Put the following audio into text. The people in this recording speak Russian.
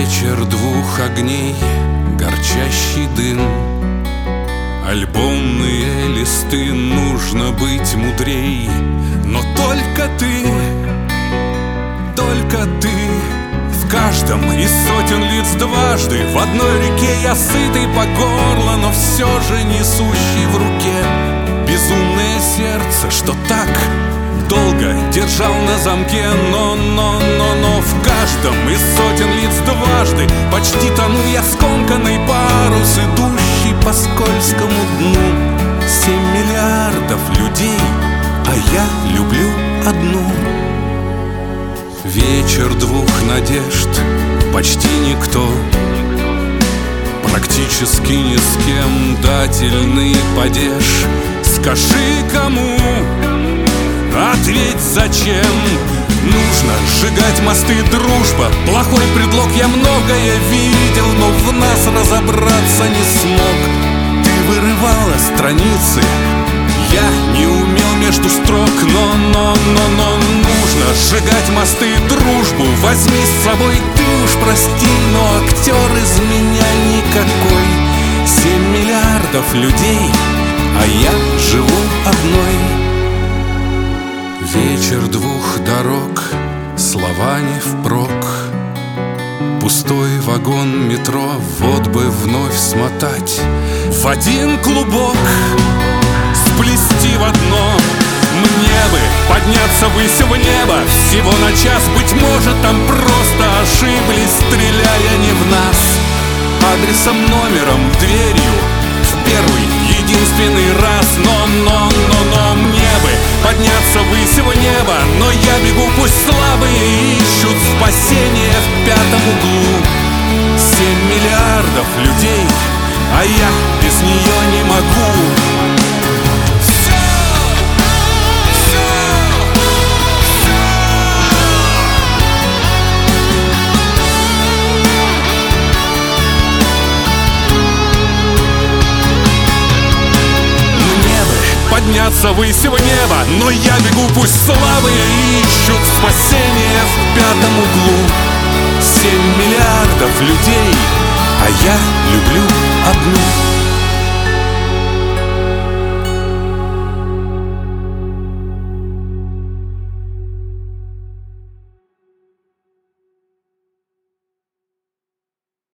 Вечер двух огней, горчащий дым, альбомные листы, нужно быть мудрей. Но только ты в каждом из сотен лиц дважды. В одной реке я сытый по горло, но все же несущий в руке безумное сердце, что так долго держал на замке. Но в каждом из сотен лиц дважды почти тону я, скомканный парус, идущий по скользкому дну. 7 миллиардов людей, а я люблю одну. Вечер двух надежд, почти никто, практически ни с кем дательный падеж. Скажи, кому, ответь, зачем нужно сжигать мосты, дружба? Плохой предлог, я многое видел, но в нас разобраться не смог. Ты вырывала страницы, я не умел между строк. Но нужно сжигать мосты, дружбу возьми с собой. Ты уж прости, но актер из меня никакой. 7 миллиардов людей, а я живу одной. Вечер двух дорог, слова не впрок. Пустой вагон метро, вот бы вновь смотать в один клубок, сплести в одно. Мне бы подняться ввысь в небо всего на час. Быть может, там просто ошиблись, стреляя не в нас. Адресом, номером, дверью в первый, единственный раз. Но мне бы подняться ввысь в небо, но я бегу, пусть слабые ищут спасение в пятом углу. 7 миллиардов людей, а я без нее не могу. Подняться ввысь в небо, но я бегу, пусть слабые ищут спасение в пятом углу. 7 миллиардов людей, а я люблю